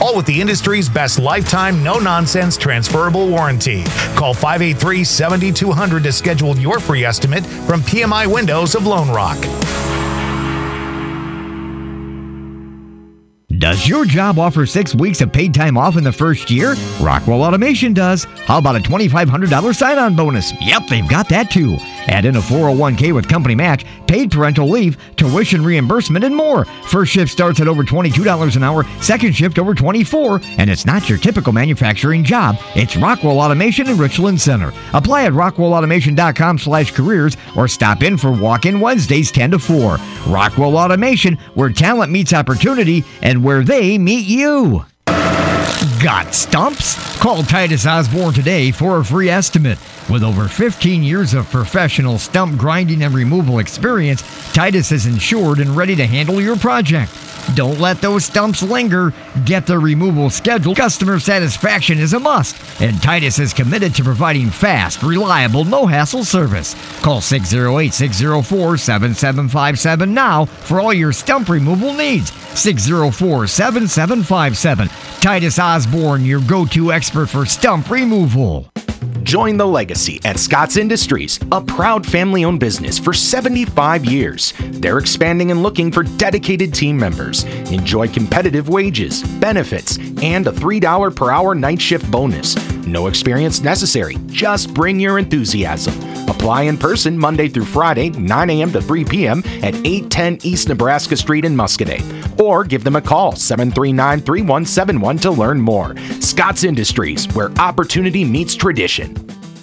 all with the industry's best lifetime, no-nonsense transferable warranty. Call 583-7200 to schedule your free estimate from PMI Windows of Lone Rock. Does your job offer 6 weeks of paid time off in the first year? Rockwell Automation does. How about a $2,500 sign-on bonus? Yep, they've got that too. Add in a 401k with company match, paid parental leave, tuition reimbursement, and more. First shift starts at over $22 an hour, second shift over $24, and it's not your typical manufacturing job. It's Rockwell Automation in Richland Center. Apply at rockwellautomation.com/careers or stop in for walk-in Wednesdays 10 to 4. Rockwell Automation, where talent meets opportunity and where they meet you. Got stumps? Call Titus Osborne today for a free estimate. With over 15 years of professional stump grinding and removal experience, Titus is insured and ready to handle your project. Don't let those stumps linger. Get the removal scheduled. Customer satisfaction is a must, and Titus is committed to providing fast, reliable, no-hassle service. Call 608-604-7757 now for all your stump removal needs. 604-7757. Titus Osborne, your go-to expert for stump removal. Join the legacy at Scott's Industries, a proud family-owned business for 75 years. They're expanding and looking for dedicated team members. Enjoy competitive wages, benefits, and a $3 per hour night shift bonus. No experience necessary. Just bring your enthusiasm. Apply in person Monday through Friday, 9 a.m. to 3 p.m. at 810 East Nebraska Street in Muscoda. Or give them a call, 739-3171 to learn more. Scott's Industries, where opportunity meets tradition.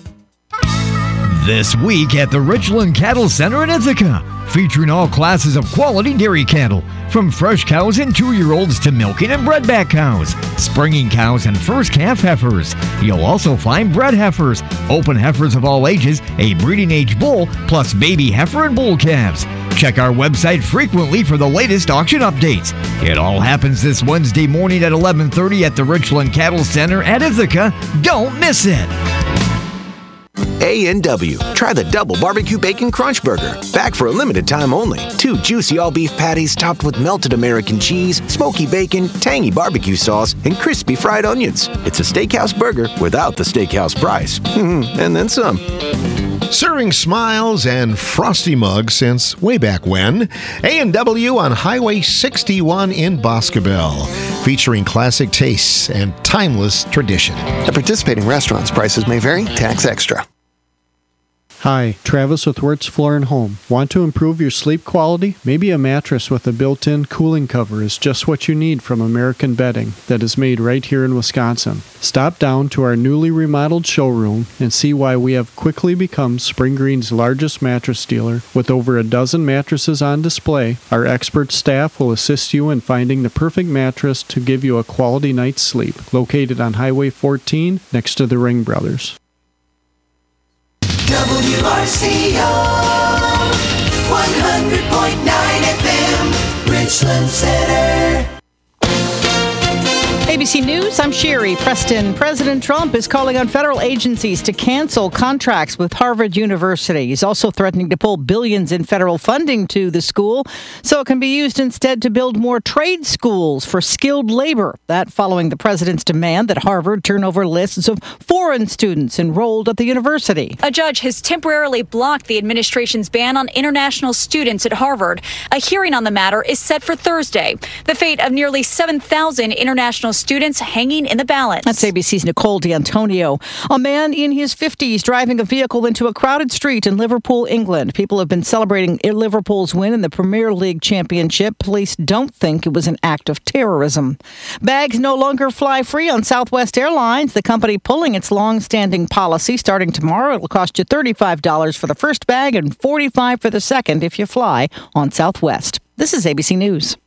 This week at the Richland Cattle Center in Ithaca, featuring all classes of quality dairy cattle, from fresh cows and 2-year-olds to milking and bredback cows, springing cows and first calf heifers. You'll also find bred heifers, open heifers of all ages, a breeding age bull, plus baby heifer and bull calves. Check our website frequently for the latest auction updates. It all happens this Wednesday morning at 11:30 at the Richland Cattle Center at Ithaca. Don't miss it. A&W. Try the double barbecue bacon crunch burger. Back for a limited time only. 2 juicy all-beef patties topped with melted American cheese, smoky bacon, tangy barbecue sauce, and crispy fried onions. It's a steakhouse burger without the steakhouse price. And then some. Serving smiles and frosty mugs since way back when. A&W on Highway 61 in Boscobel. Featuring classic tastes and timeless tradition. At participating restaurants, prices may vary. Tax extra. Hi, Travis with Wirtz Floor and Home. Want to improve your sleep quality? Maybe a mattress with a built-in cooling cover is just what you need from American Bedding that is made right here in Wisconsin. Stop down to our newly remodeled showroom and see why we have quickly become Spring Green's largest mattress dealer. With over a dozen mattresses on display, our expert staff will assist you in finding the perfect mattress to give you a quality night's sleep. Located on Highway 14 next to the Ring Brothers. WRCO 100.9 FM, Richland Center. ABC News, I'm Sherry Preston. President Trump is calling on federal agencies to cancel contracts with Harvard University. He's also threatening to pull billions in federal funding to the school so it can be used instead to build more trade schools for skilled labor. That following the president's demand that Harvard turn over lists of foreign students enrolled at the university. A judge has temporarily blocked the administration's ban on international students at Harvard. A hearing on the matter is set for Thursday. The fate of nearly 7,000 international students hanging in the balance. That's ABC's Nicole D'Antonio. A man in his 50s driving a vehicle into a crowded street in Liverpool, England. People have been celebrating Liverpool's win in the Premier League Championship. Police don't think it was an act of terrorism. Bags no longer fly free on Southwest Airlines. The company pulling its long-standing policy. Starting tomorrow, it'll cost you $35 for the first bag and $45 for the second if you fly on Southwest. This is ABC News.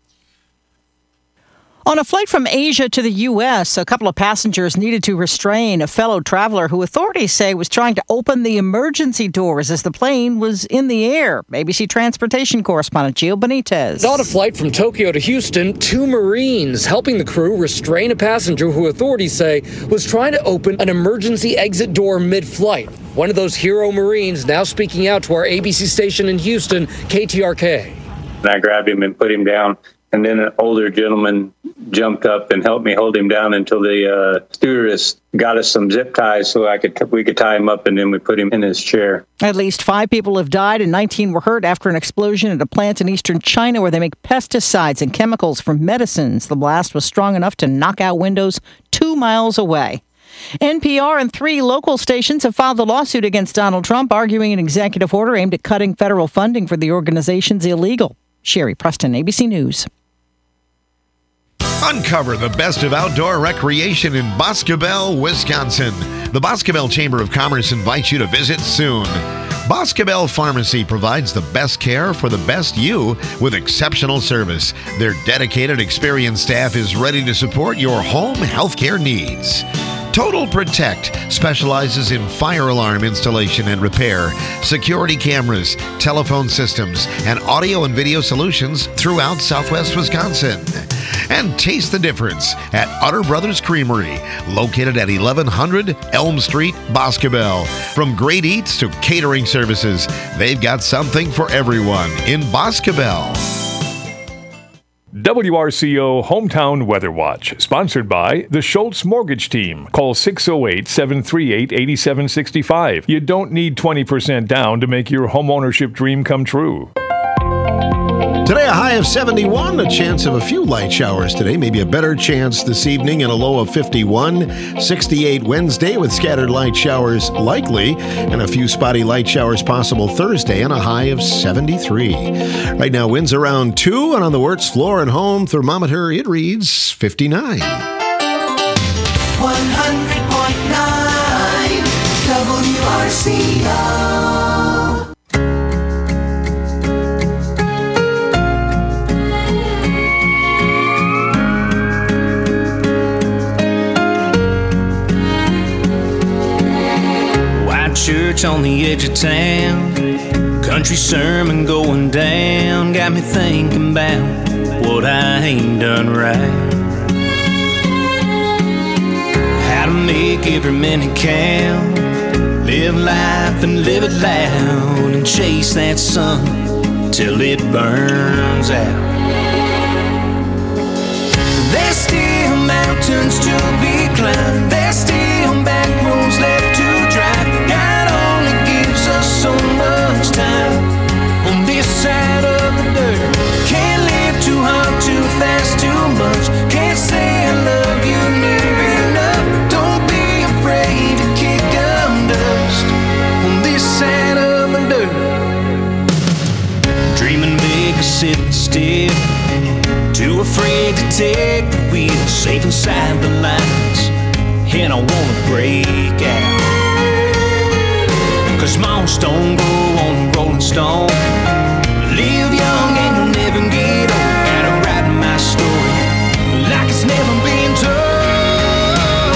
On a flight from Asia to the U.S., a couple of passengers needed to restrain a fellow traveler who authorities say was trying to open the emergency doors as the plane was in the air. ABC transportation correspondent Gio Benitez. On a flight from Tokyo to Houston, 2 Marines helping the crew restrain a passenger who authorities say was trying to open an emergency exit door mid-flight. One of those hero Marines now speaking out to our ABC station in Houston, KTRK. I grabbed him and put him down. And then an older gentleman jumped up and helped me hold him down until the stewardess got us some zip ties so we could tie him up, and then we put him in his chair. At least 5 people have died and 19 were hurt after an explosion at a plant in eastern China where they make pesticides and chemicals for medicines. The blast was strong enough to knock out windows 2 miles away. NPR and 3 local stations have filed a lawsuit against Donald Trump, arguing an executive order aimed at cutting federal funding for the organization's illegal. Sherry Preston, ABC News. Uncover the best of outdoor recreation in Boscobel, Wisconsin. The Boscobel Chamber of Commerce invites you to visit soon. Boscobel Pharmacy provides the best care for the best you with exceptional service. Their dedicated, experienced staff is ready to support your home healthcare needs. Total Protect specializes in fire alarm installation and repair, security cameras, telephone systems, and audio and video solutions throughout Southwest Wisconsin. And taste the difference at Utter Brothers Creamery, located at 1100 Elm Street, Boscobel. From great eats to catering services, they've got something for everyone in Boscobel. WRCO Hometown Weather Watch, sponsored by the Schultz Mortgage Team. Call 608-738-8765. You don't need 20% down to make your homeownership dream come true. Today, a high of 71, a chance of a few light showers today, maybe a better chance this evening, and a low of 51. 68 Wednesday with scattered light showers likely, and a few spotty light showers possible Thursday, and a high of 73. Right now, winds around 2, and on the Wirtz Floor and Home thermometer, it reads 59. 100.9 WRCO. Church on the edge of town, country sermon going down, got me thinking about what I ain't done right. How to make every minute count, live life and live it loud, and chase that sun till it burns out. There's still mountains to be climbed, there's still back roads left to drive. God only gives us so much time on this side of the dirt. Can't live too hard, too fast, too much. Can't say I love you near enough. Don't be afraid to kick up dust on this side of the dirt. Dreaming big or sitting still, too afraid to take the wheel, safe inside the lines, and I wanna break out. 'Cause moss don't grow on a rolling stone. Live young and you'll never get old. Gotta write my story like it's never been told.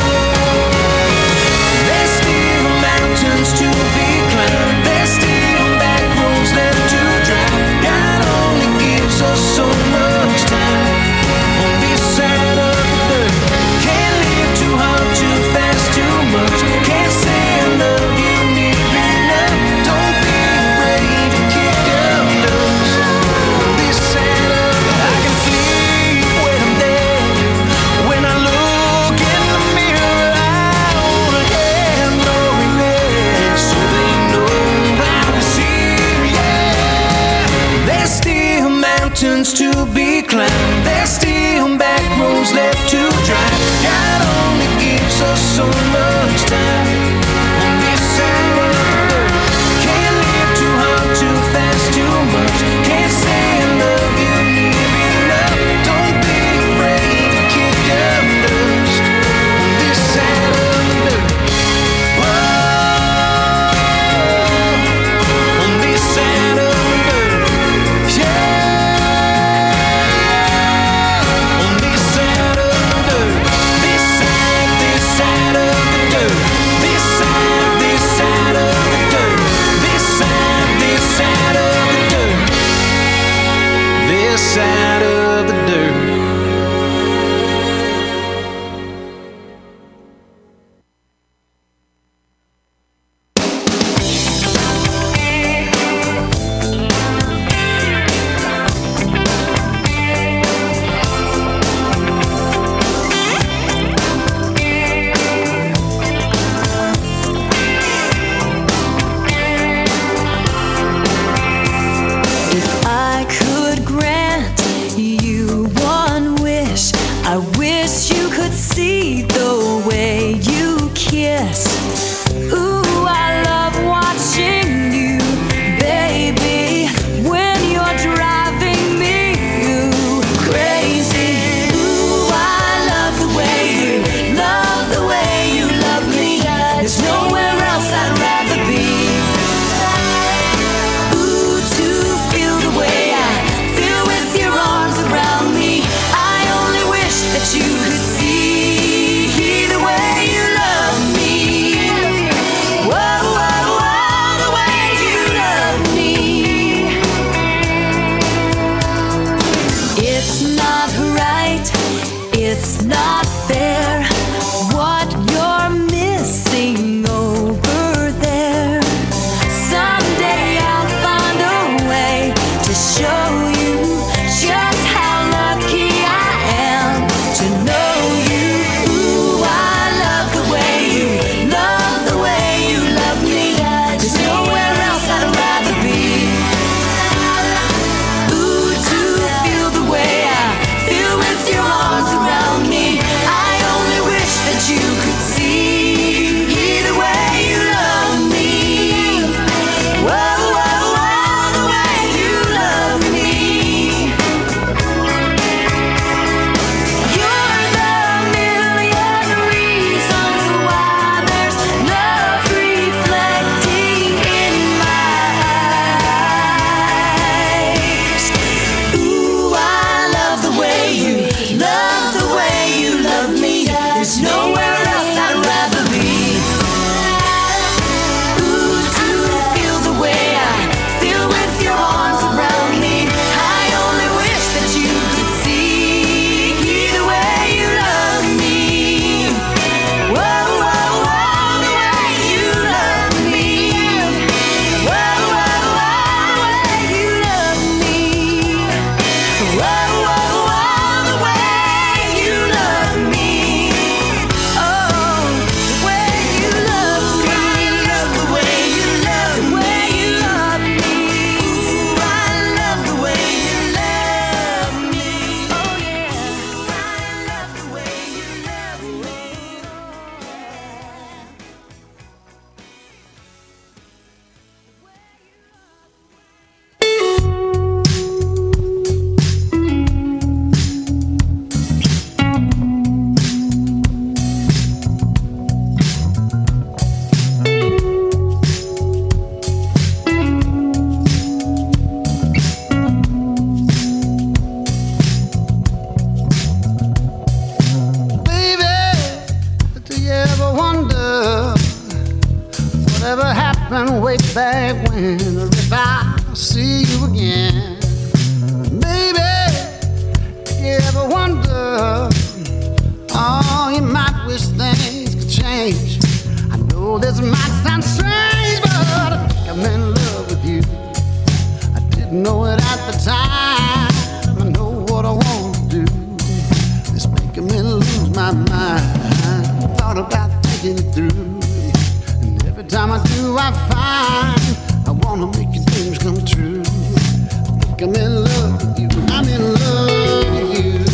There's still mountains to be climbed, there's still back roads left to drive. God only gives us so much time on this side of the dirt. Can't live too hard, too fast, too much. Can't say I love you near enough. Don't be afraid to kick up dust on this side of the dirt. I can sleep when I'm dead. When I look in the mirror, I wanna have no regrets, so they know I was here, yeah. There's still mountains to be climbed, there's still back roads left to drive. God only gives us so much time on this side of the dirt. Can't live too hard, too fast, too much. Can't say I love you near enough. Don't be afraid to kick up dust on this side of the dirt. Whoa, on this side of the dirt, yeah. wish you could see the way you kiss. Ooh, I love watching you, baby, when you're driving me crazy. Ooh, I love the way you love me. There's nowhere else I'd rather be. Ooh, to feel the way I feel with your arms around me. I only wish that you could see the way you love me. Whoa, whoa, whoa, the way you love me. It's not right, it's not fair, what you're missing over there. Someday I'll find a way to show you just how lucky I am to know you. Ooh, I love the way you love me. There's nowhere else I'd rather be. Ooh, to feel the way I feel with your arms around me. I only wish that you could see the way you love me. Whoa, whoa, whoa, the way you love me. You're the million reasons why there's love reflecting in my eyes. Ooh, I love the way you love me. There's nowhere else I'd rather be. Ooh, to feel the way I feel with your arms around me. I only wish that you could see the way you love me. Whoa, whoa, whoa, the way you love me. Whoa, whoa, whoa, the way you love me. Whoa, whoa, whoa, the way you love me. Oh, the way you love me. I love the way you love me. Ooh, I love the way you love me. Oh yeah, I love the way you love me. Baby, do you ever wonder whatever happened way back when? Or if I see you again? Baby, do you ever wonder? Oh, you might wish things could change. I know this might sound strange, but I think I'm in love with you. I didn't know it at the time. I know what I want to do. It's making me lose my mind. Thought about thinking it through, and every time I do, I find I wanna make your dreams come true. I think I'm in love with you. I'm in love with you.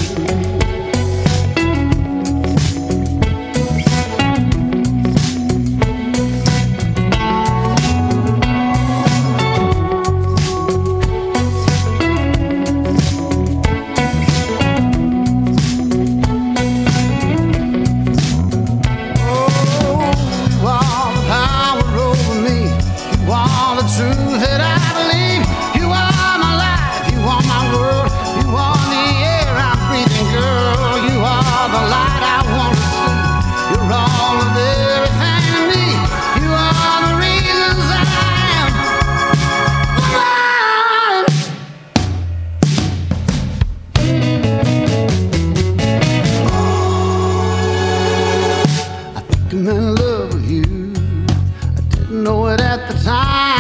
Truth that I believe. You are my life, you are my world, you are the air I'm breathing, girl. You are the light I want to see. You're all of everything to me. You are the reasons that I am alive. I think I'm in love with you. I didn't know it at the time.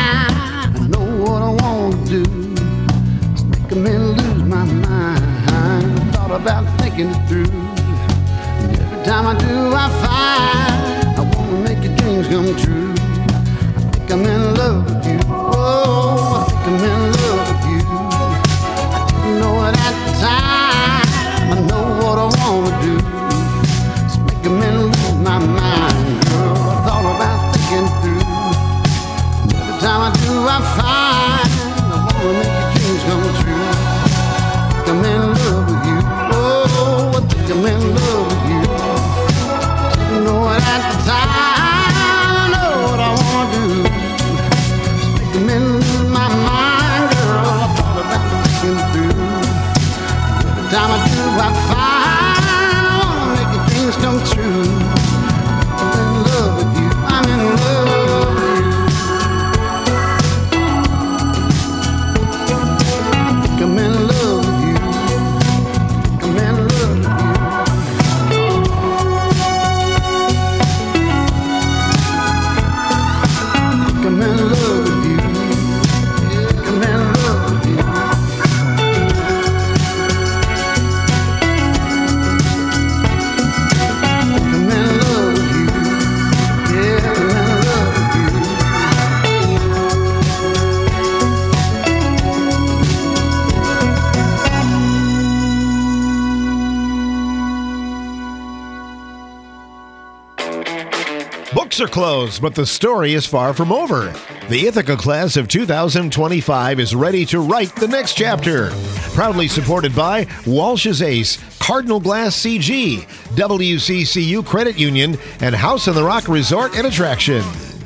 About thinking it through, and every time I do, I find I wanna make your dreams come true. I think I'm in love with you. Oh, I think I'm in love with you. I didn't know it at the time. I know what I wanna do. books are closed, but the story is far from over. The Ithaca class of 2025 is ready to write the next chapter. Proudly supported by Walsh's Ace, Cardinal Glass CG, WCCU Credit Union, and House on the Rock Resort and Attraction.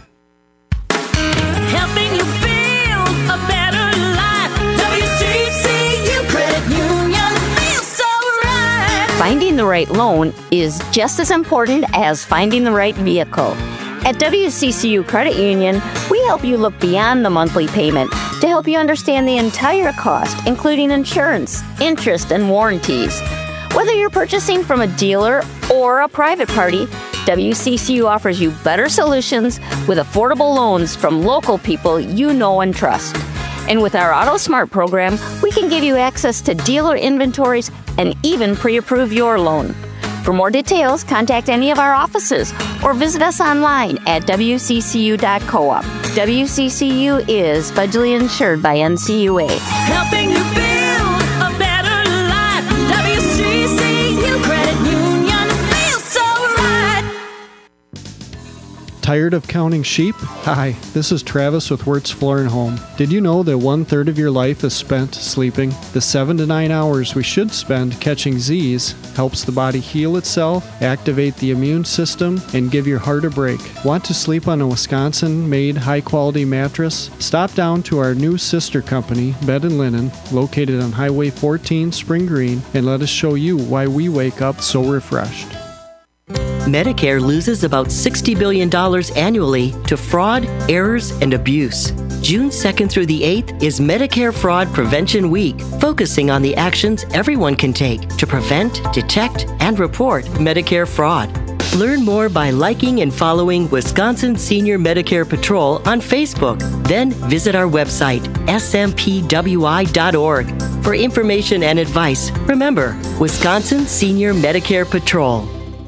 Helping you build a better life. WCCU Credit Union feels so right. Finding the right loan is just as important as finding the right vehicle. At WCCU Credit Union, we help you look beyond the monthly payment to help you understand the entire cost, including insurance, interest, and warranties. Whether you're purchasing from a dealer or a private party, WCCU offers you better solutions with affordable loans from local people you know and trust. And with our AutoSmart program, we can give you access to dealer inventories and even pre-approve your loan. For more details, contact any of our offices or visit us online at wccu.coop. WCCU is federally insured by NCUA. Helping you build a better life. WCCU Credit Union feels so right. Tired of counting sheep? Hi, this is Travis with Wirtz Floor and Home. Did you know that 1/3 of your life is spent sleeping? The 7 to 9 hours we should spend catching Z's helps the body heal itself, activate the immune system, and give your heart a break. Want to sleep on a Wisconsin-made high-quality mattress? Stop down to our new sister company, Bed & Linen, located on Highway 14, Spring Green, and let us show you why we wake up so refreshed. Medicare loses about $60 billion annually to fraud, errors, and abuse. June 2nd through the 8th is Medicare Fraud Prevention Week, focusing on the actions everyone can take to prevent, detect, and report Medicare fraud. Learn more by liking and following Wisconsin Senior Medicare Patrol on Facebook. Then visit our website, smpwi.org, for information and advice. Remember, Wisconsin Senior Medicare Patrol.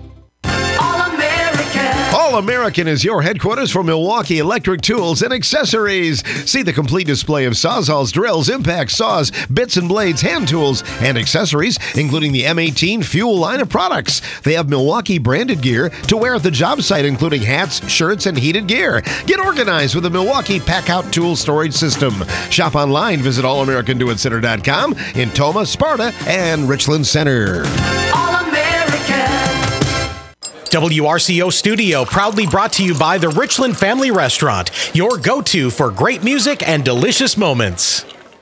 All American is your headquarters for Milwaukee electric tools and accessories. See the complete display of sawzalls, drills, impact saws, bits and blades, hand tools, and accessories, including the M18 Fuel line of products. They have Milwaukee branded gear to wear at the job site, including hats, shirts, and heated gear. Get organized with the Milwaukee Pack-Out Tool Storage System. Shop online. Visit allamericandoitcenter.com in Toma, Sparta, and Richland Center. WRCO Studio, proudly brought to you by the Richland Family Restaurant, your go-to for great music and delicious moments.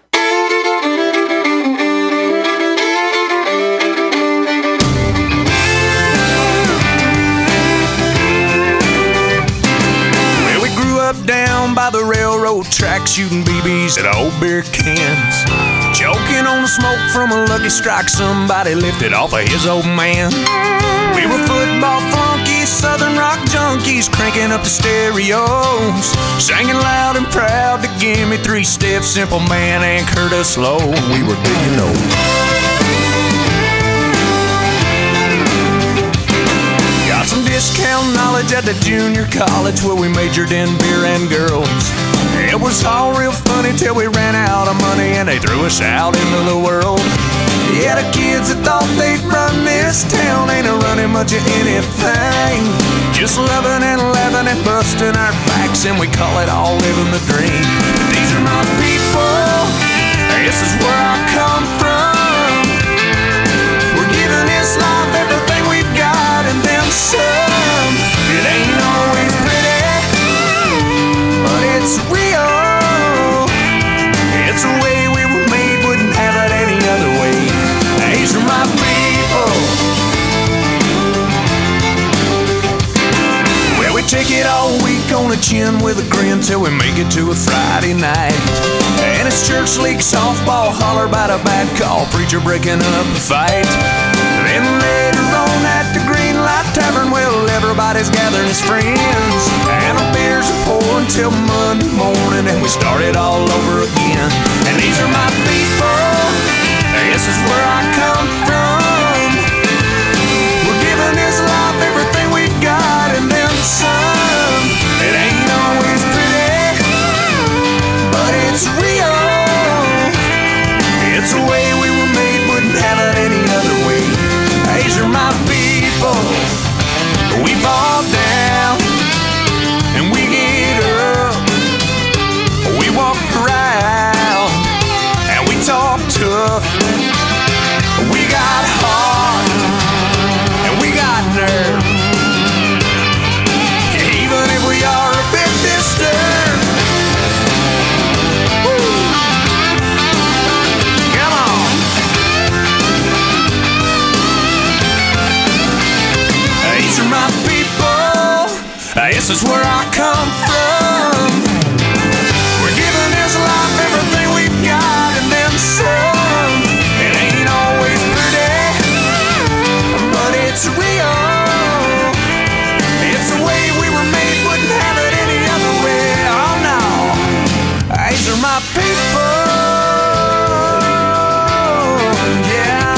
Well, we grew up down by the railroad track, shooting BBs at old beer cans. Choking on the smoke from a Lucky Strike somebody lifted off of his old man. We were football flunkies, southern rock junkies, cranking up the stereos, singing loud and proud to give me 3-step, Simple Man and Curtis Slow. We were good, you know. Got some discount knowledge at the junior college where we majored in beer and girls. It was all real funny till we ran out of money and they threw us out into the world. Yeah, the kids that thought they'd run this town ain't a running much of anything. Just loving and laughing and busting our backs, and we call it all living the dream. These are my people, this is where I come from. We're giving this life everything we've got and then some. It ain't always pretty, but it's real. It's the way we were made, wouldn't have it any other way. These are my people. Well, we take it all week on a chin with a grin till we make it to a Friday night. And it's church league softball, holler about a bad call, preacher breaking up a fight. Then later on at the Green Light Tavern, well, everybody's gathering as friends. And the beers are pouring till Monday morning, and we start it all over again. And these are my people. This is where I come from. We're giving this life everything we've got and then some. It ain't always pretty, but it's real. It's the way we were made, wouldn't have it any other way. These are my people. We fall down This is where I come from. We're giving this life everything we've got and then some. It ain't always pretty, but it's real. It's the way we were made, wouldn't have it any other way. Oh no, these are my people. Yeah.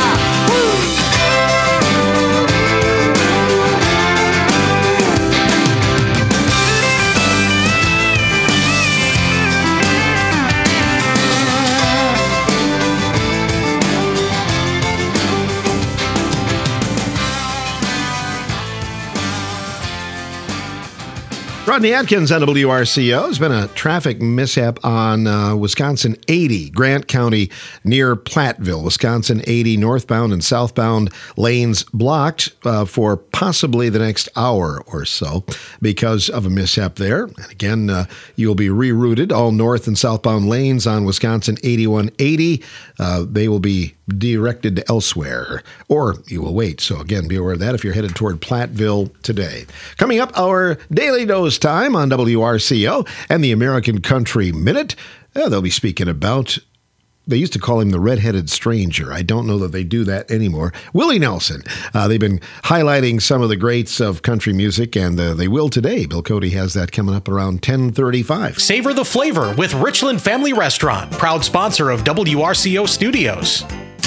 Rodney Atkins on WRCO. There's been a traffic mishap on Wisconsin 80, Grant County near Platteville. Wisconsin 80 northbound and southbound lanes blocked for possibly the next hour or so because of a mishap there. And again, you'll be rerouted. All north and southbound lanes on Wisconsin 8180, they will be directed elsewhere, or you will wait. So again, be aware of that if you're headed toward Platteville today. Coming up, our Daily Dose time on WRCO and the American Country Minute. They'll be speaking about, they used to call him the redheaded stranger. I don't know that they do that anymore. Willie Nelson. They've been highlighting some of the greats of country music, and they will today. Bill Cody has that coming up around 10:35. Savor the flavor with Richland Family Restaurant, proud sponsor of WRCO Studios.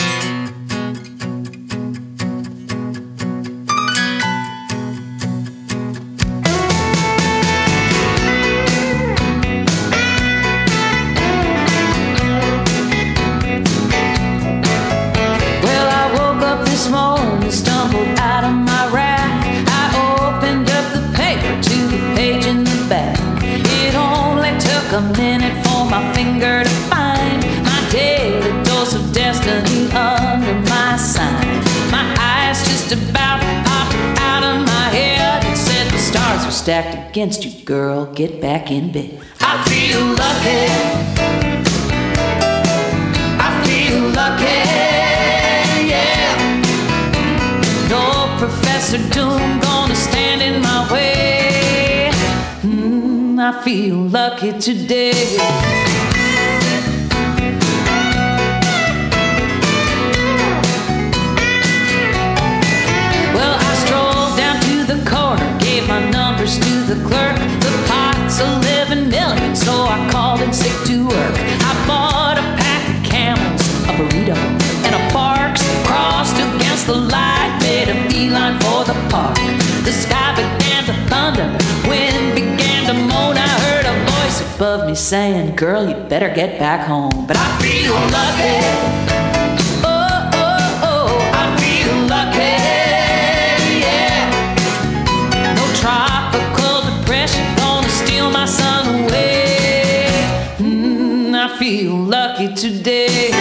A minute for my finger to find my daily dose of destiny under my sign. My eyes just about popped out of my head and said the stars are stacked against you, girl. Get back in bed. I feel lucky. I feel lucky, yeah. No Professor Doom gonna stand in my way. I feel lucky today. Well, I strolled down to the corner, gave my numbers to the clerk. The pot's 11 million, so I called in sick to work. I bought a pack of Camels, a burrito, and a Parks. Crossed against the light, made a beeline for the park. The sky began to thunder, wind began to moan. I heard a voice above me saying, girl, you better get back home. But I feel lucky. Oh, oh, oh, I feel lucky, yeah. No tropical depression gonna steal my sun away. I feel lucky today.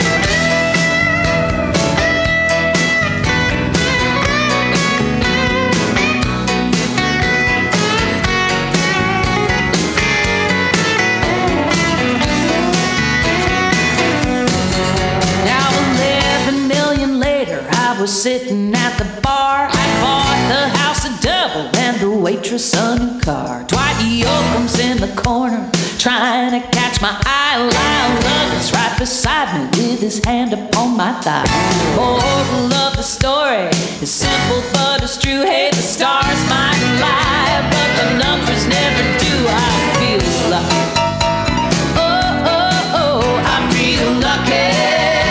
Sitting at the bar, I bought the house a double and the waitress a new car. Dwight Yoakam's in the corner, trying to catch my eye. Lyle Lovett's right beside me with his hand upon my thigh. Moral of the story is simple but it's true. Hey, the stars might lie, but the numbers never do. I feel lucky. Oh, oh, oh, I feel lucky.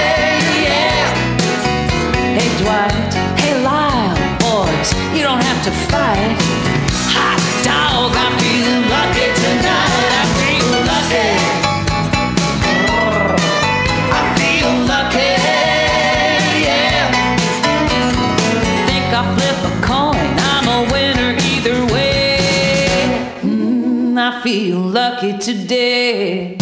Dwight, hey Lyle, boys, you don't have to fight. Hot dog, I feel lucky tonight. I feel lucky. I feel lucky, yeah. Think I'll flip a coin, I'm a winner either way. I feel lucky today.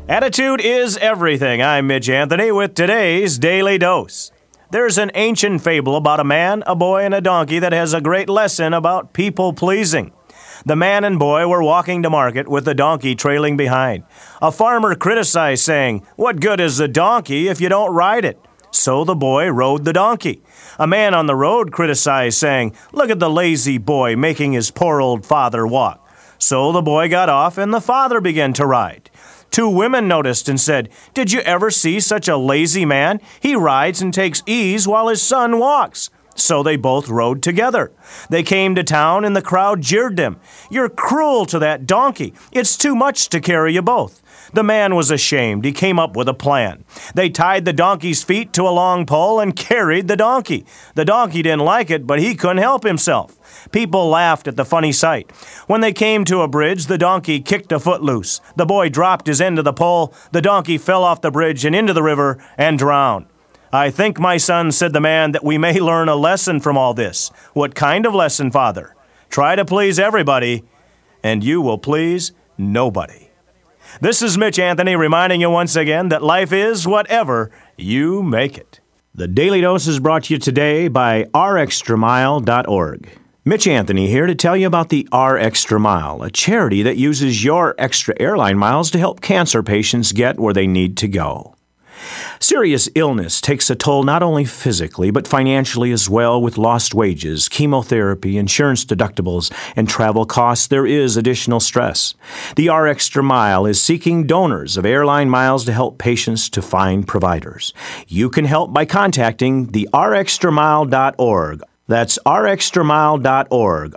Attitude is everything. I'm Mitch Anthony with today's Daily Dose. There's an ancient fable about a man, a boy, and a donkey that has a great lesson about people pleasing. The man and boy were walking to market with the donkey trailing behind. A farmer criticized, saying, "What good is the donkey if you don't ride it?" So the boy rode the donkey. A man on the road criticized, saying, "Look at the lazy boy making his poor old father walk." So the boy got off and the father began to ride. Two women noticed and said, "Did you ever see such a lazy man? He rides and takes ease while his son walks." So they both rode together. They came to town and the crowd jeered them. "You're cruel to that donkey. It's too much to carry you both." The man was ashamed. He came up with a plan. They tied the donkey's feet to a long pole and carried the donkey. The donkey didn't like it, but he couldn't help himself. People laughed at the funny sight. When they came to a bridge, the donkey kicked a foot loose. The boy dropped his end of the pole. The donkey fell off the bridge and into the river and drowned. "I think, my son," said the man, "that we may learn a lesson from all this." "What kind of lesson, Father?" "Try to please everybody, and you will please nobody." This is Mitch Anthony reminding you once again that life is whatever you make it. The Daily Dose is brought to you today by rextramile.org. Mitch Anthony here to tell you about the R Extra Mile, a charity that uses your extra airline miles to help cancer patients get where they need to go. Serious illness takes a toll not only physically, but financially as well. With lost wages, chemotherapy, insurance deductibles, and travel costs, there is additional stress. The R Extra Mile is seeking donors of airline miles to help patients to find providers. You can help by contacting the rextramile.org. That's rextramile.org,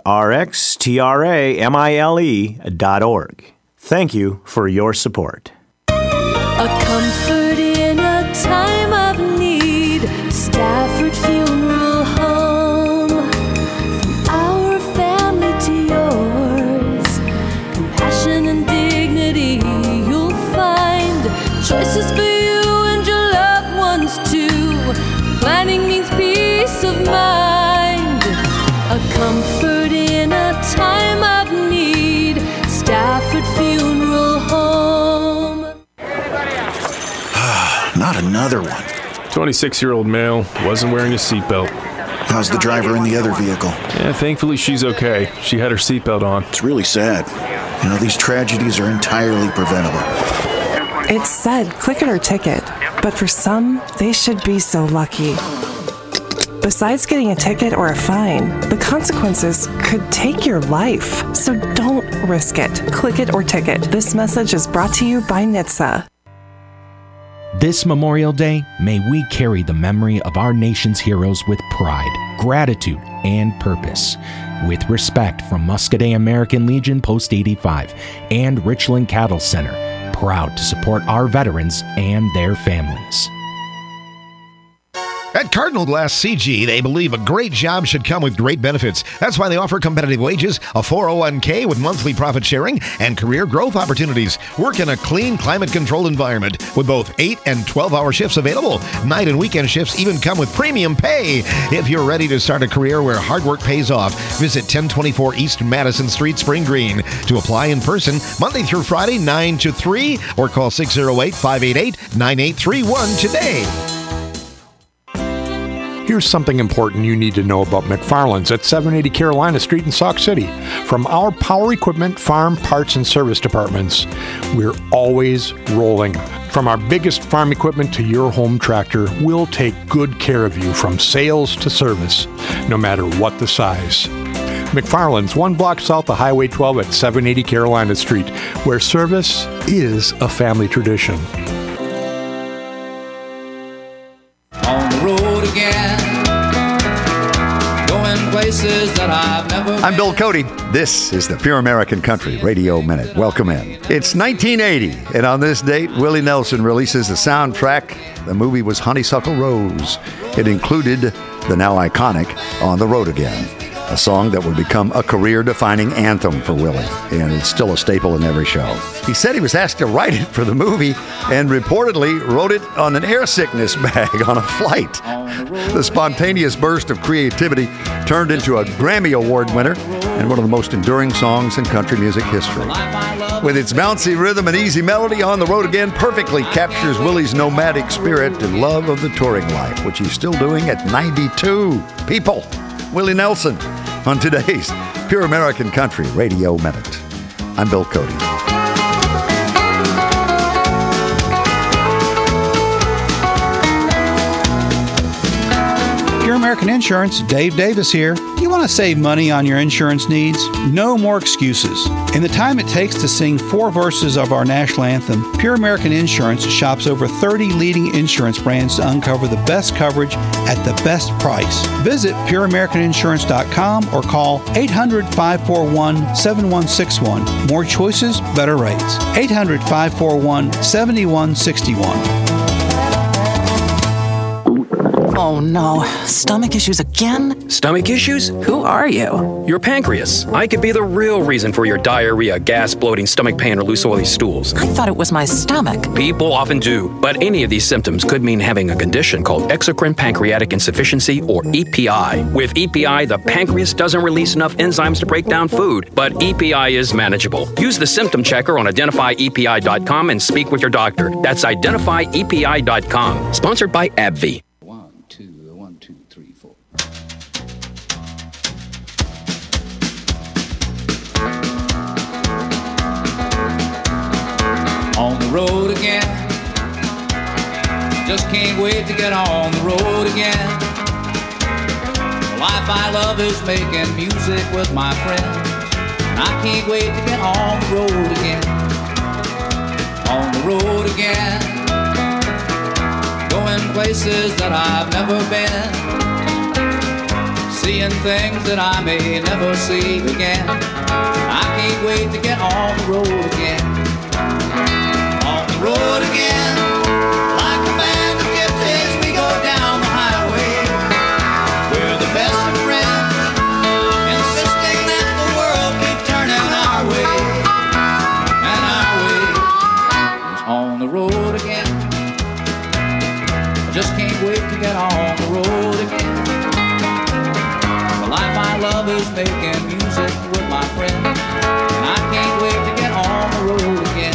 rxtramile.org. Thank you for your support. A comfort in a time of need. Stafford Funeral Home. From our family to yours. Compassion and dignity you'll find. Choices for you and your loved ones too. Planning means peace of mind. A comfort in a time of need. Stafford Funeral Home. Not another one. 26-year-old male, wasn't wearing a seatbelt. How's the driver in the other vehicle? Yeah, thankfully she's okay. She had her seatbelt on. It's really sad. You know, these tragedies are entirely preventable. It said click it or ticket, but for some, they should be so lucky. Besides getting a ticket or a fine, the consequences could take your life. So don't risk it. Click it or ticket. This message is brought to you by NHTSA. This Memorial Day, may we carry the memory of our nation's heroes with pride, gratitude, and purpose. With respect from Muscadet American Legion Post 85 and Richland Cattle Center, proud to support our veterans and their families. At Cardinal Glass CG, they believe a great job should come with great benefits. That's why they offer competitive wages, a 401k with monthly profit sharing, and career growth opportunities. Work in a clean, climate-controlled environment with both 8 and 12-hour shifts available. Night and weekend shifts even come with premium pay. If you're ready to start a career where hard work pays off, visit 1024 East Madison Street, Spring Green. To apply in person, Monday through Friday, 9 to 3, or call 608-588-9831 today. Here's something important you need to know about McFarland's at 780 Carolina Street in Sauk City. From our power equipment, farm, parts, and service departments, we're always rolling. From our biggest farm equipment to your home tractor, we'll take good care of you from sales to service, no matter what the size. McFarland's, 1 block south of Highway 12 at 780 Carolina Street, where service is a family tradition. On the road again, going places that I've never been. I'm Bill Cody. This is the Pure American Country Radio Minute. Welcome in. It's 1980, and on this date, Willie Nelson releases the soundtrack. The movie was Honeysuckle Rose. It included the now iconic On the Road Again, a song that would become a career-defining anthem for Willie, and it's still a staple in every show. He said he was asked to write it for the movie and reportedly wrote it on an air sickness bag on a flight. The spontaneous burst of creativity turned into a Grammy Award winner and one of the most enduring songs in country music history. With its bouncy rhythm and easy melody, On the Road Again perfectly captures Willie's nomadic spirit and love of the touring life, which he's still doing at 92. People, Willie Nelson on today's Pure American Country Radio Minute. I'm Bill Cody. Pure American Insurance, Dave Davis here. You want to save money on your insurance needs? No more excuses. In the time it takes to sing 4 verses of our national anthem, Pure American Insurance shops over 30 leading insurance brands to uncover the best coverage at the best price. Visit pureamericaninsurance.com or call 800-541-7161. More choices, better rates. 800-541-7161. Oh no, stomach issues again? Stomach issues? Who are you? Your pancreas. I could be the real reason for your diarrhea, gas, bloating, stomach pain, or loose oily stools. I thought it was my stomach. People often do, but any of these symptoms could mean having a condition called exocrine pancreatic insufficiency, or EPI. With EPI, the pancreas doesn't release enough enzymes to break down food, but EPI is manageable. Use the symptom checker on identifyepi.com and speak with your doctor. That's identifyepi.com. Sponsored by AbbVie. On the road again. Just can't wait to get on the road again. The life I love is making music with my friends. And I can't wait to get on the road again. On the road again. Going places that I've never been. Seeing things that I may never see again. I can't wait to get on the road again. Road again, like a band of gypsies, we go down the highway. We're the best of friends, insisting that the world keep turning our way. And our way is on the road again. I just can't wait to get on the road again. The life I love is making music with my friends. And I can't wait to get on the road again.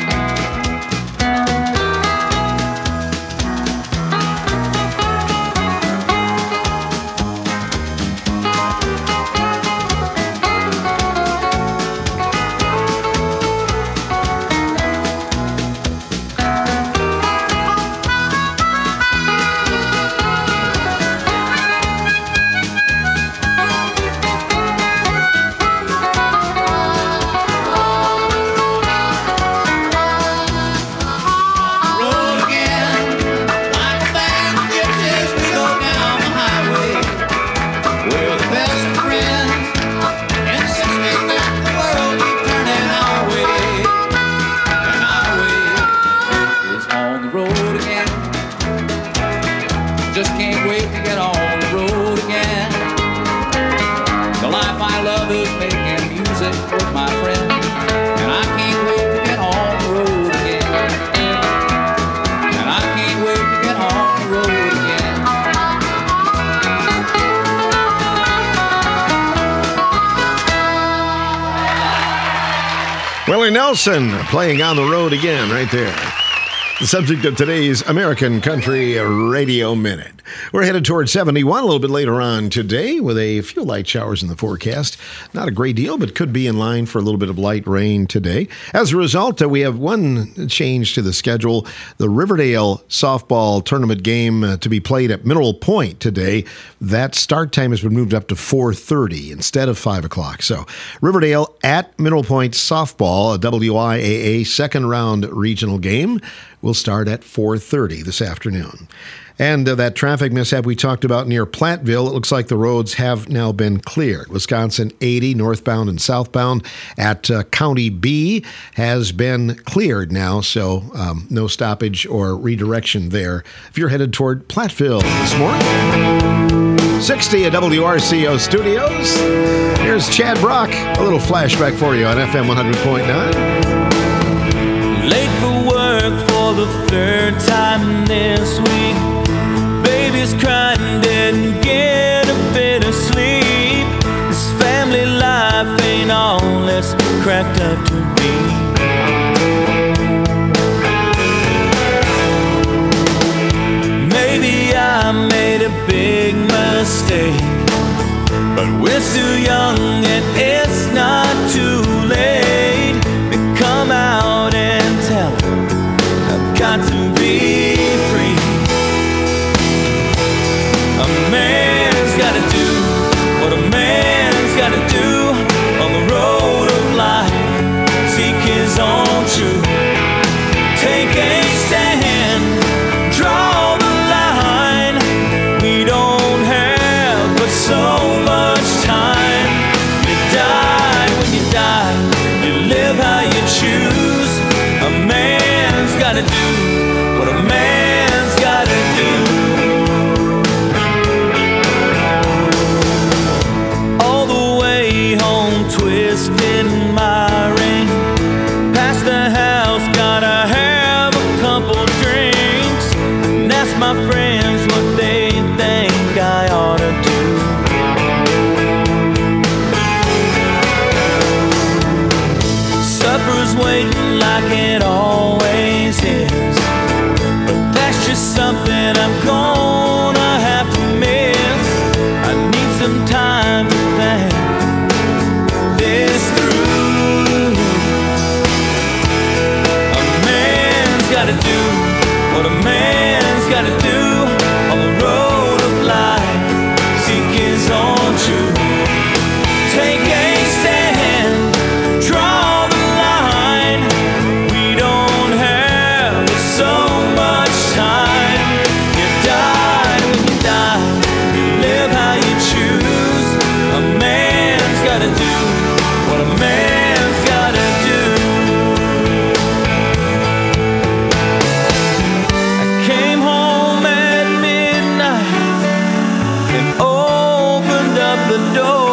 Willie Nelson playing On the Road Again right there. The subject of today's American Country Radio Minute. We're headed towards 71 a little bit later on today with a few light showers in the forecast. Not a great deal, but could be in line for a little bit of light rain today. As a result, we have one change to the schedule. The Riverdale softball tournament game to be played at Mineral Point today. That start time has been moved up to 4:30 instead of 5 o'clock. So Riverdale at Mineral Point softball, a WIAA second round regional game, will start at 4:30 this afternoon. And that traffic mishap we talked about near Platteville, it looks like the roads have now been cleared. Wisconsin 80 northbound and southbound at County B has been cleared now, so no stoppage or redirection there if you're headed toward Platteville this morning. 60 at WRCO Studios. Here's Chad Brock, a little flashback for you on FM 100.9. Late for work for the third time this week. Baby's crying, didn't get a bit of sleep. His family life ain't all it's cracked up to be. Maybe I made a big mistake, but we're still young and it's not too late to come out and tell her I've got to be free. A man's gotta do what a man's gotta do on the road of life. Seek his own truth. Take a stand. Draw the line. We don't have but so much time. You die when you die. You live how you choose. A man's gotta do what a man's gotta do. All the way home, twisting my ring. Past the house, gotta have a couple drinks and ask my friends what they think I ought to do. Supper's waiting like it always is, but that's just something I'm gonna have to miss. I need some time to think this through. A man's gotta do what a man's gotta do on the road of life. Seek his own truth. Take a stand. Draw the line. We don't have so much time. You die when you die. You live how you choose. A man's gotta do what a man's gotta do. I came home at midnight and opened up the door.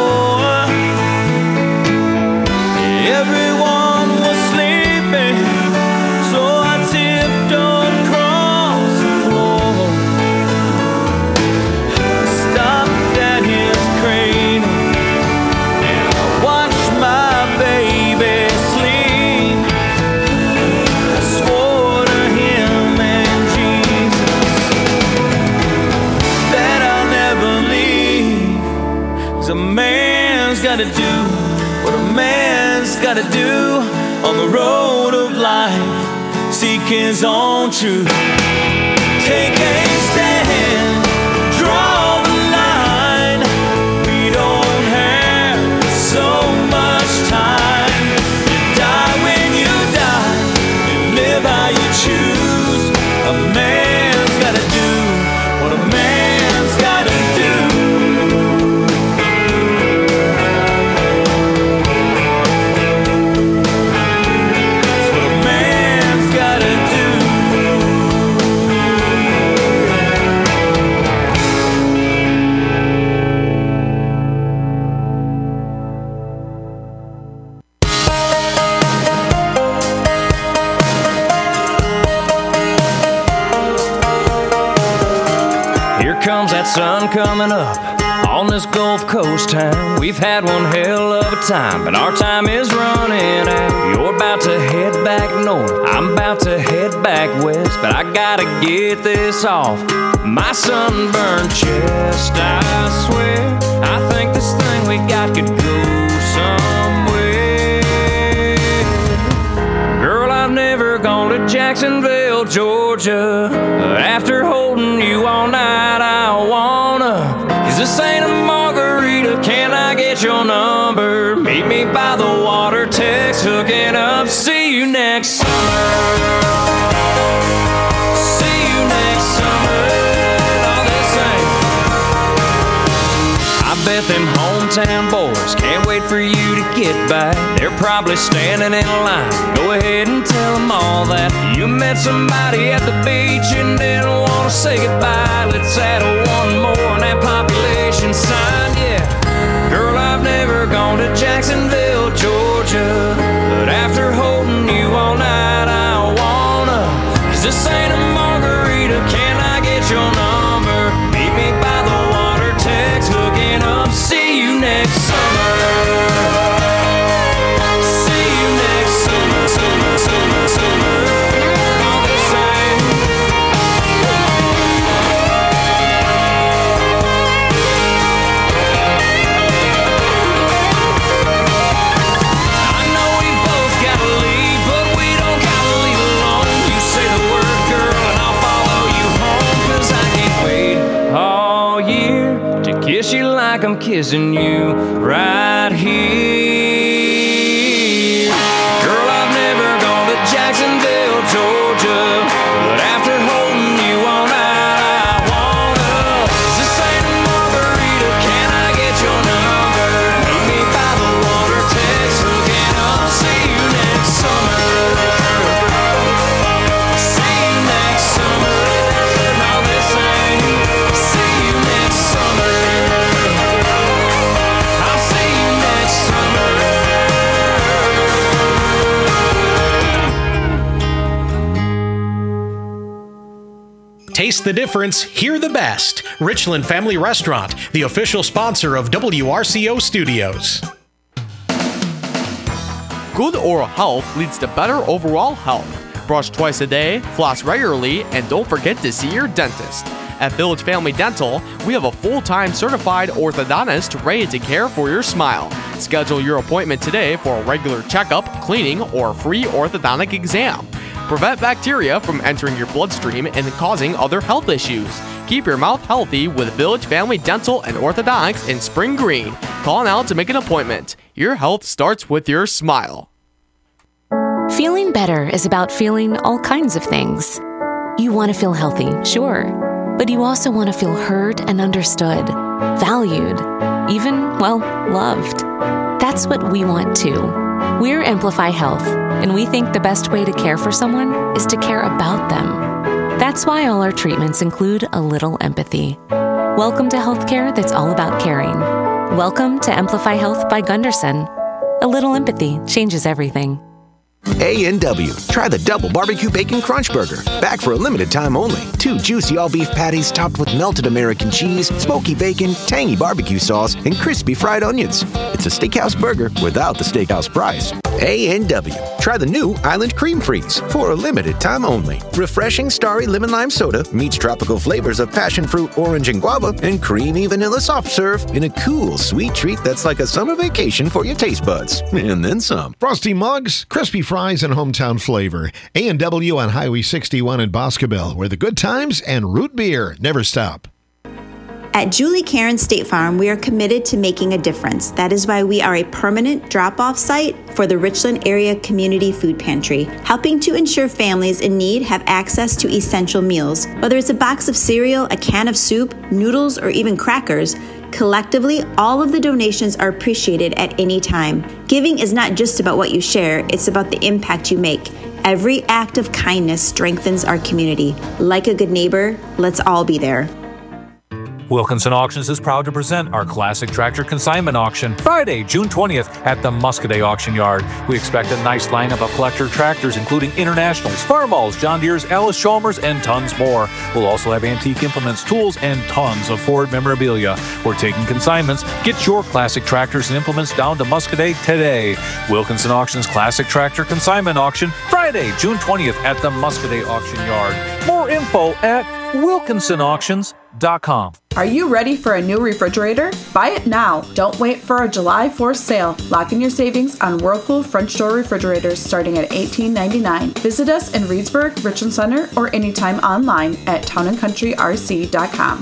Everyone was sleeping, so I tiptoed across the floor. Stopped at his cradle and I watched my baby sleep. I swore to him and Jesus that I'll never leave. 'Cause a man's gotta do what a man's gotta do on the road of life. Seek his own truth. Take a stand. Draw the line. We don't have so much time. You die when you die. You live how you choose. A man's gotta do what a man's gotta do. It's what a man's gotta do. Here comes that sun coming up on this Gulf Coast town. We've had one hell of a time, but our time is running out. You're about to head back north, I'm about to head back west, but I gotta get this off my sunburned chest. I swear, I think this thing we got could go somewhere. Girl, I've never gone to Jacksonville, Georgia. After holding you all night, I wanna. 'Cause this ain't a margarita, can I get your number? Meet me by the water, text, hooking up. See you next summer. See you next summer. All this ain't. I bet them hometown boys can't wait for you to get back. They're probably standing in line. Go ahead and tell them all that you met somebody at the beach and didn't want to say goodbye. Let's add one more on that population sign, yeah. Girl, I've never gone to Jacksonville, Georgia, but after holding you all night, I wanna. 'Cause this ain't a margarita, can I get your number? Meet me by the water, text, hooking up. See you next summer. kissing you right here. Girl, I've never gone to Jacksonville, Georgia, but after holding you all night, I wanna just say to Margarita, can I get your number? Meet me by the water, text, hooking up, see you next summer. See you next summer. Now this ain't see you next summer. I'll see you next summer. Taste the difference, hear the best. Richland Family Restaurant, the official sponsor of WRCO Studios. Good oral health leads to better overall health. Brush twice a day, floss regularly, and don't forget to see your dentist. At Village Family Dental, we have a full-time certified orthodontist ready to care for your smile. Schedule your appointment today for a regular checkup, cleaning, or free orthodontic exam. Prevent bacteria from entering your bloodstream and causing other health issues. Keep your mouth healthy with Village Family Dental and Orthodontics in Spring Green. Call now to make an appointment. Your health starts with your smile. Feeling better is about feeling all kinds of things. You want to feel healthy, sure, but you also want to feel heard and understood, valued, even, well, loved. That's what we want too. We're Amplify Health, and we think the best way to care for someone is to care about them. That's why all our treatments include a little empathy. Welcome to healthcare that's all about caring. Welcome to Amplify Health by Gunderson. A little empathy changes everything. A&W. Try the double barbecue bacon crunch burger. Back for a limited time only. 2 juicy all-beef patties topped with melted American cheese, smoky bacon, tangy barbecue sauce, and crispy fried onions. It's a steakhouse burger without the steakhouse price. A&W. Try the new Island Cream Freeze for a limited time only. Refreshing starry lemon lime soda meets tropical flavors of passion fruit, orange, and guava, and creamy vanilla soft serve in a cool, sweet treat that's like a summer vacation for your taste buds. And then some. Frosty mugs, crispy fries, and hometown flavor. A&W on Highway 61 in Boscobel, where the good times and root beer never stop. At Julie Karen State Farm, we are committed to making a difference. That is why we are a permanent drop-off site for the Richland Area Community Food Pantry, helping to ensure families in need have access to essential meals. Whether it's a box of cereal, a can of soup, noodles, or even crackers, collectively, all of the donations are appreciated at any time. Giving is not just about what you share, it's about the impact you make. Every act of kindness strengthens our community. Like a good neighbor, let's all be there. Wilkinson Auctions is proud to present our Classic Tractor Consignment Auction Friday, June 20th at the Muscadet Auction Yard. We expect a nice lineup of collector tractors, including Internationals, Farmalls, John Deere's, Alice Chalmers, and tons more. We'll also have antique implements, tools, and tons of Ford memorabilia. We're taking consignments. Get your classic tractors and implements down to Muscadet today. Wilkinson Auctions Classic Tractor Consignment Auction Friday, June 20th at the Muscadet Auction Yard. More info at wilkinsonauctions.com. Are you ready for a new refrigerator? Buy it now. Don't wait for a July 4th sale. Lock in your savings on Whirlpool French door refrigerators starting at $18.99. Visit us in Reedsburg, Richland Center, or anytime online at townandcountryrc.com.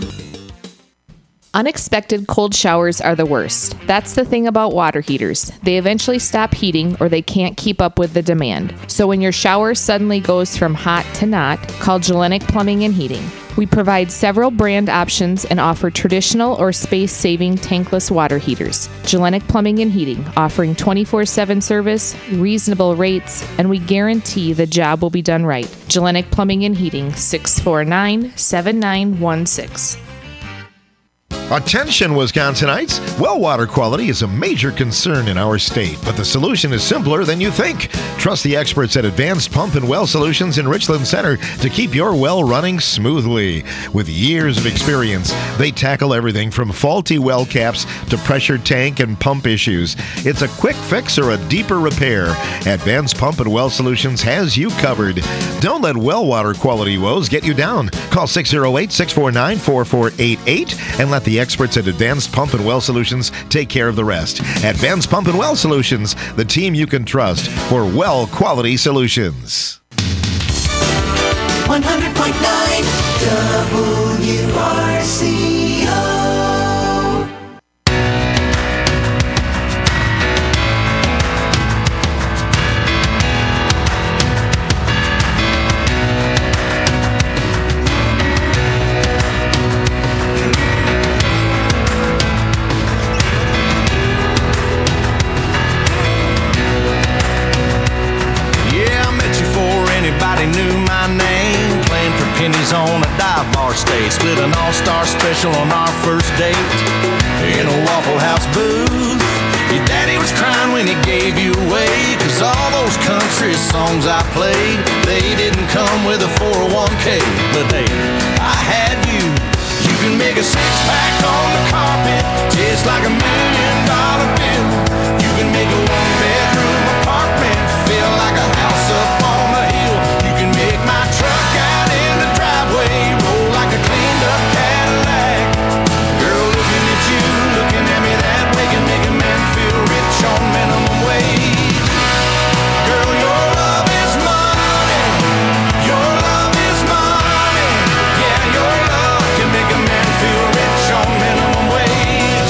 Unexpected cold showers are the worst. That's the thing about water heaters. They eventually stop heating or they can't keep up with the demand. So when your shower suddenly goes from hot to not, call Gellenic Plumbing and Heating. We provide several brand options and offer traditional or space-saving tankless water heaters. Gellenic Plumbing and Heating, offering 24/7 service, reasonable rates, and we guarantee the job will be done right. Gellenic Plumbing and Heating, 649-7916. Attention, Wisconsinites! Well water quality is a major concern in our state, but the solution is simpler than you think. Trust the experts at Advanced Pump and Well Solutions in Richland Center to keep your well running smoothly. With years of experience, they tackle everything from faulty well caps to pressure tank and pump issues. It's a quick fix or a deeper repair. Advanced Pump and Well Solutions has you covered. Don't let well water quality woes get you down. Call 608-649-4488 and let the experts at Advanced Pump and Well Solutions take care of the rest. Advanced Pump and Well Solutions, the team you can trust for well quality solutions. 100.9 WRCO. Denny's on a dive bar stay. Split an all-star special on our first date in a Waffle House booth. Your daddy was crying when he gave you away, 'cause all those country songs I played, they didn't come with a 401k. But hey, I had you. You can make a six-pack on the carpet taste like $1 million bill. You can make a one-bedroom apartment feel like a house up on the hill. You can make my truck out in the driveway roll like a cleaned-up Cadillac. Girl, looking at you, looking at me that way can make a man feel rich on minimum wage. Girl, your love is money. Your love is money. Yeah, your love can make a man feel rich on minimum wage.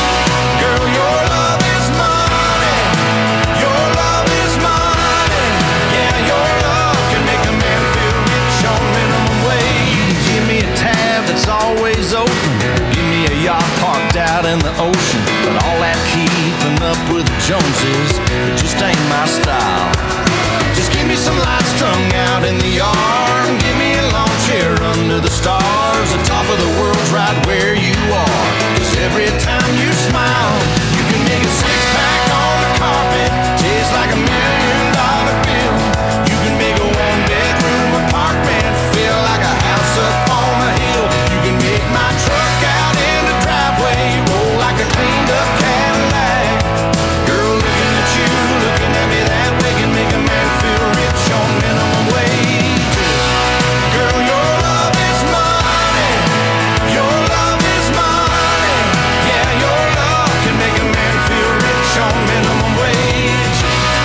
Girl, your love is money. Your love is money. Yeah, your love can make a man feel rich on minimum wage. Give me a tab that's always open. Give me a yacht parked out in the ocean. But all that keeping up with the Joneses, it just ain't my style. Just give me some lights strung out in the yard. Give me a lawn chair under the stars. The top of the world's right where you are. 'Cause every time you smile, you can make a six-pack on the carpet taste like $1 million bill. You can make a one-bedroom apartment feel like a house up on the hill. You can make my truck out in the driveway roll like a cleaned-up Cadillac. Girl, looking at you, looking at me that way can make a man feel rich on minimum wage. Girl, your love is money. Your love is money. Yeah, your love can make a man feel rich on minimum wage.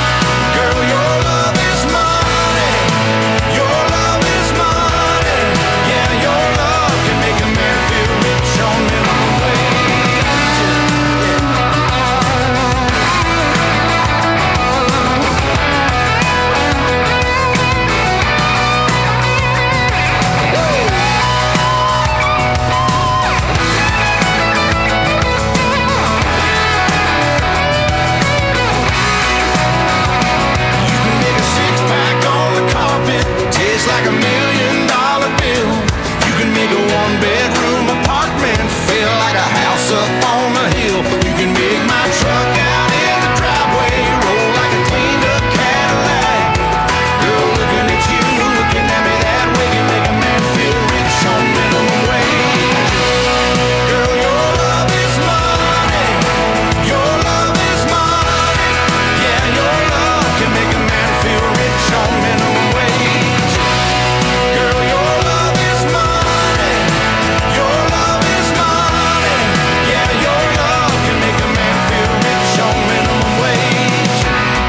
Girl, your love is money. Your love is money. Yeah, your love can make a man feel rich on minimum wage. Six-pack on the carpet tastes like $1 million bill. You can make a one-bedroom apartment feel like a house up on the hill. You can make my truck out in the driveway roll like a cleaned-up Cadillac. Girl, looking at you, looking at me that way can make a man feel rich on minimum wage. Girl, your love is money. Your love is money. Yeah, your love can make a man feel rich on minimum wage. Girl, your love is money. Your love is money. Yeah, your love can make a man feel rich on minimum wage.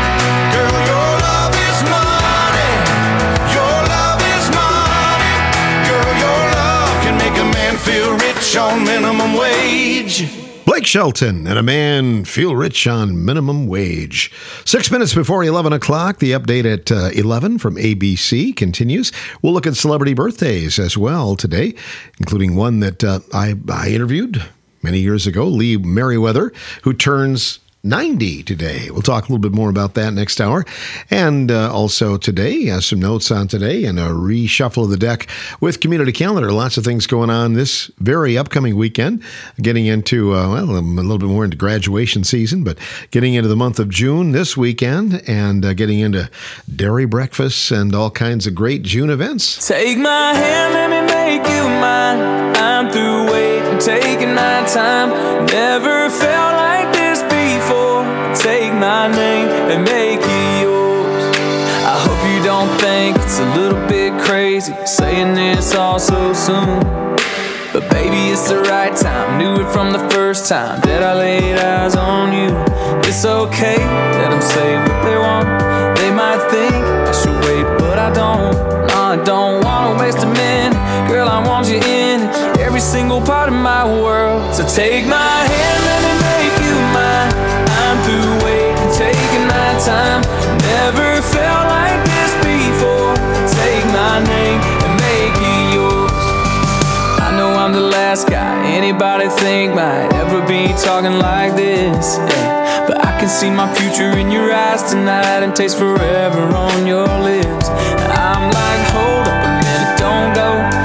Girl, your love is money. Your love is money. Girl, your love can make a man feel rich on minimum wage. Blake Shelton and a man feel rich on minimum wage. 6 minutes before 11 o'clock, the update at 11 from ABC continues. We'll look at celebrity birthdays as well today, including one that I interviewed many years ago, Lee Merriweather, who turns 90 today. We'll talk a little bit more about that next hour. And also today, some notes on today and a reshuffle of the deck with Community Calendar. Lots of things going on this very upcoming weekend. Getting into, a little bit more into graduation season, but getting into the month of June this weekend and getting into dairy breakfasts and all kinds of great June events. Take my hand, let me make you mine. I'm through waiting, taking my time. Never felt like this before. Take my name and make it yours. I hope you don't think it's a little bit crazy saying this all so soon. But baby, it's the right time. Knew it from the first time that I laid eyes on you. It's okay, let them say what they want. They might think I should wait, but I don't. No, I don't wanna waste a minute. Girl, I want you in every single part of my world. So take my hand, let me make you mine. I'm through waiting, taking my time. Never felt like this before. Take my name and make it yours. I know I'm the last guy anybody think might ever be talking like this, yeah. But I can see my future in your eyes tonight and taste forever on your lips. I'm like, hold up a minute, don't go.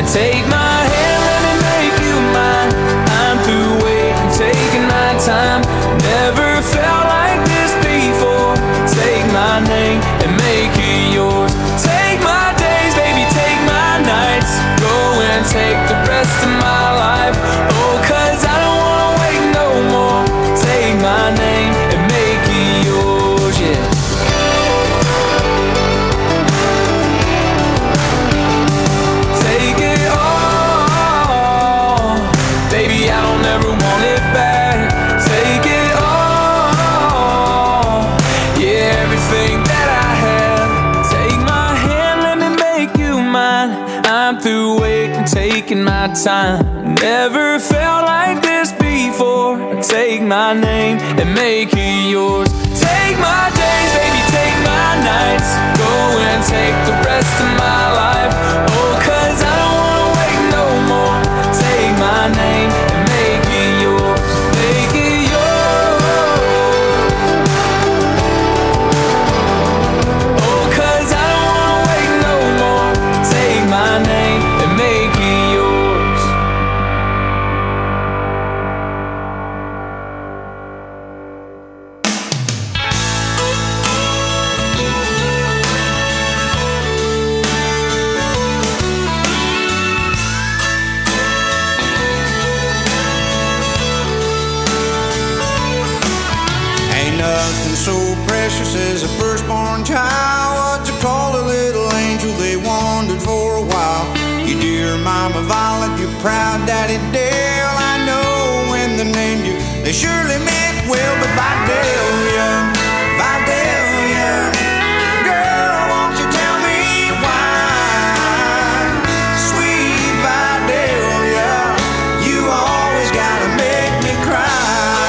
Take my hand, let me make you mine. I'm through waiting, taking my time. Never felt like this before. Take my name and make it yours. Take my days, baby, take my nights. Go and take the rest of my life. Oh, 'cause I don't wanna wait no more. Take my name and make it yours, yeah. Take it all, baby, I don't ever want it back. Take it all, yeah, everything that I have. Take my hand, let me make you mine. I'm through waiting, taking my time. Never felt like this before. Take my name and make it yours. Take my days, baby, take my nights. Go and take the rest of my life. Oh, 'cause I don't wanna wait no more. Take my name and make it yours. Make it yours. Oh, 'cause I don't wanna wait no more. Take my name and make it yours. Ain't nothing so precious as a firstborn child. What to call a little angel, they wandered for a while. Your dear mama Violet, your proud daddy Dale. I know when they named you, they surely meant well. But Vidalia, Vidalia, girl, won't you tell me why? Sweet Vidalia, you always gotta make me cry.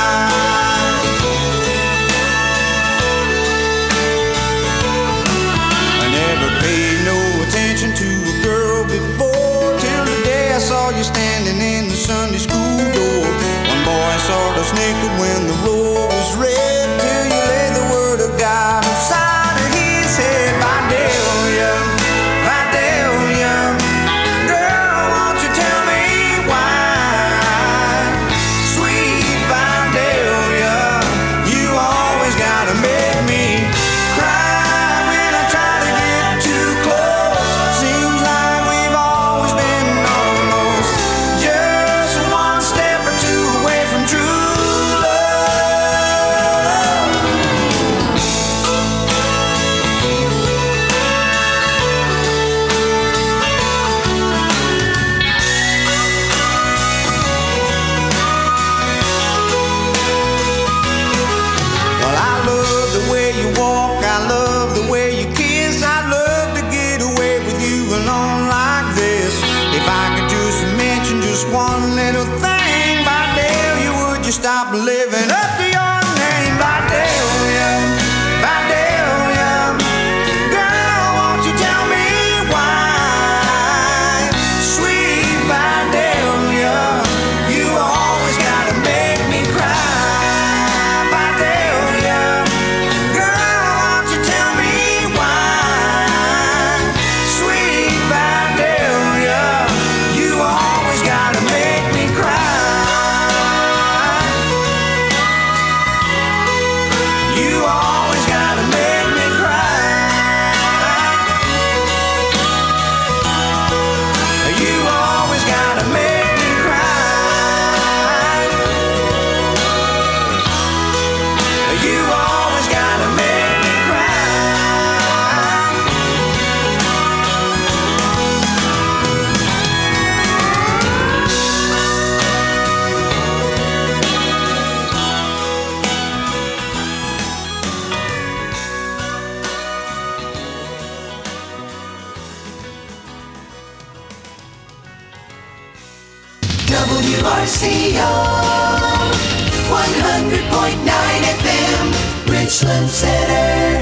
I never paid no attention to a girl before, till the day I saw you standing in the Sunday school door. One boy sort of snickered when the roll was read, till you laid the word of God inside of his head. Vidalia, Vidalia, girl, won't you tell me why? Sweet Vidalia, you always gotta make me cry when I try to get too close. Seems like we've always been almost just one step or two away from true love. Well, I love the way you walk, I love the way you kiss. I'd love to get away with you alone like this. If I could just mention just one little thing, Vidalia, would you stop living up to your name? Vidalia, Vidalia, girl, won't you tell me why? Sweet Vidalia, you always gotta make me cry. Vidalia, girl, won't you tell me why? Sweet Vidalia, you always gotta make me cry. You always gotta make me cry. You always gotta make me cry. You always gotta make me cry. WRCO 100.9 FM, Richland Center.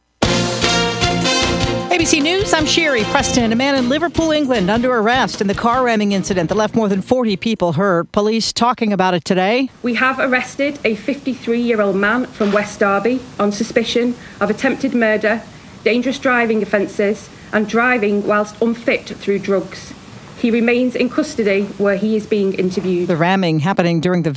ABC News, I'm Sherry Preston. A man in Liverpool, England, under arrest in the car ramming incident that left more than 40 people hurt. Police talking about it today. We have arrested a 53-year-old man from West Derby on suspicion of attempted murder, dangerous driving offences and driving whilst unfit through drugs. He remains in custody where he is being interviewed. The ramming happening during the